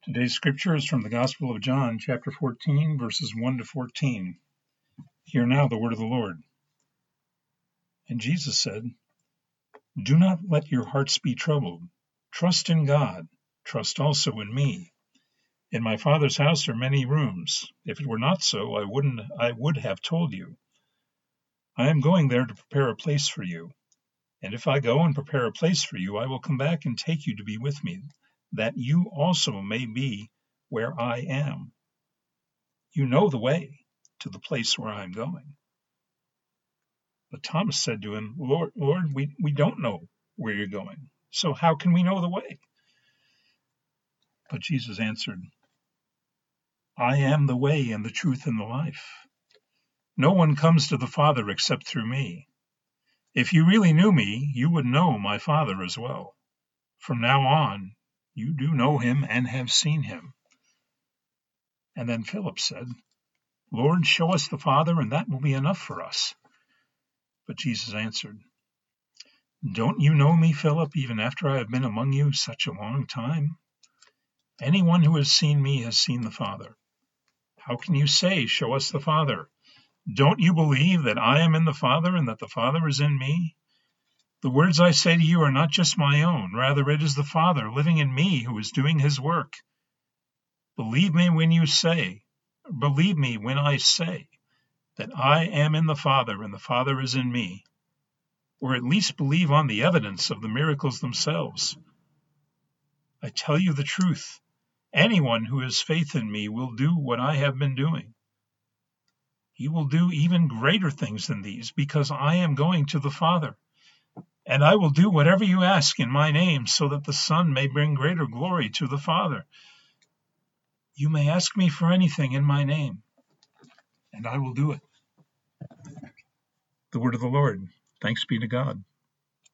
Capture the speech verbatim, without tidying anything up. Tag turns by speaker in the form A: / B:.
A: Today's scripture is from the Gospel of John, chapter fourteen, verses one to fourteen. Hear now the word of the Lord. And Jesus said, "Do not let your hearts be troubled. Trust in God. Trust also in me. In my Father's house are many rooms. If it were not so, I wouldn't I would have told you. I am going there to prepare a place for you. And if I go and prepare a place for you, I will come back and take you to be with me, that you also may be where I am. You know the way to the place where I am going." But Thomas said to him, Lord, Lord, we, we don't know where you're going, so how can we know the way? But Jesus answered, I am the way and the truth and the life. No one comes to the Father except through me. If you really knew me, you would know my Father as well. From now on, you do know him and have seen him. And then Philip said, Lord, show us the Father, and that will be enough for us. But Jesus answered, Don't you know me, Philip, even after I have been among you such a long time? Anyone who has seen me has seen the Father. How can you say, Show us the Father? Don't you believe that I am in the Father and that the Father is in me? The words I say to you are not just my own. Rather, it is the Father living in me who is doing his work. Believe me when you say, believe me when I say that I am in the Father and the Father is in me, or at least believe on the evidence of the miracles themselves. I tell you the truth. Anyone who has faith in me will do what I have been doing. He will do even greater things than these, because I am going to the Father. And I will do whatever you ask in my name, so that the Son may bring greater glory to the Father. You may ask me for anything in my name, and I will do it. The word of the Lord. Thanks be to God.